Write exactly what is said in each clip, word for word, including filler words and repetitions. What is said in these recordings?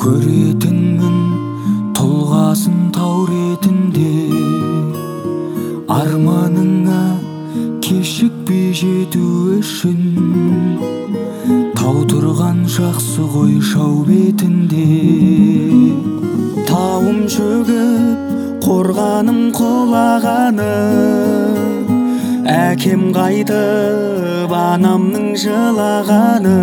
көретінмін тұлғасын тау ретінде, арманыңа кешікпей жету үшін. Тау тұрған жақсы ғой шау бетінде, тауым шөгіп қорғаным құлағаны, әкем қайтып анамның жылағаны.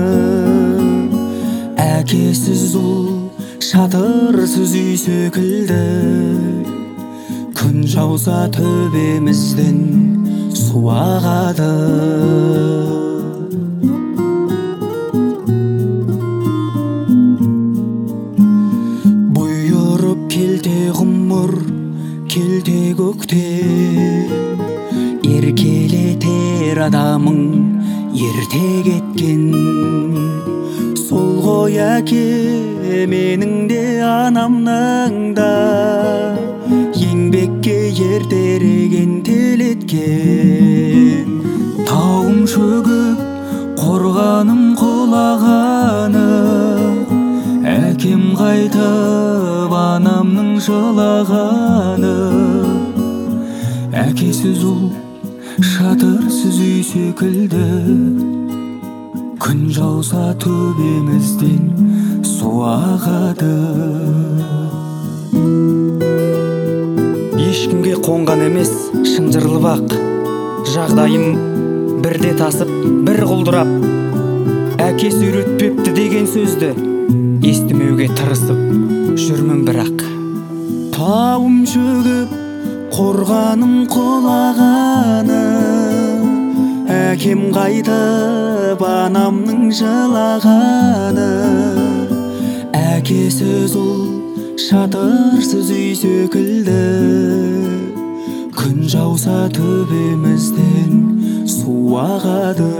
Әкесіз ұл шатырсыз үй секілді, күн жауса төбемізден су ағады. Бұйырып келте ғұмыр, келте көкте, еркелетер адамың ерте кеткен. Сол ғой әке менің де анамның да, еңбекке ертерек ентелеткен. Тауым шөгіп қорғаным құлағаны, әкем қайтып анамның жылағаны. Әкесіз ұл шатырсыз үй секілді, күн жауса төбемізден су ағады. Ешкімге қонған емес шынжырлы бақ, жағдайым бірде тасып бір құлдырап. Әкесі үйретпепті деген сөзді естімеуге тырысып жүрмін бірақ. Тауым шөгіп қорғаным құлағаны, әкем қайтып анамның жылағаны. Әкесіз ұл шатырсыз үй секілді, күн жауса төбемізден су ағады.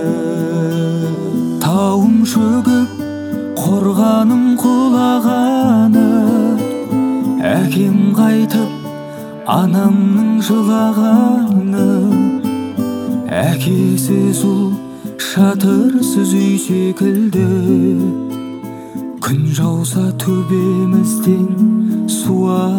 Тауым шөгіп қорғаным құлағаны, әкем қайтып анамның жылағаны. Әкесіз ұл шатырсыз үй секілді, күн жауса төбемізден су ағады.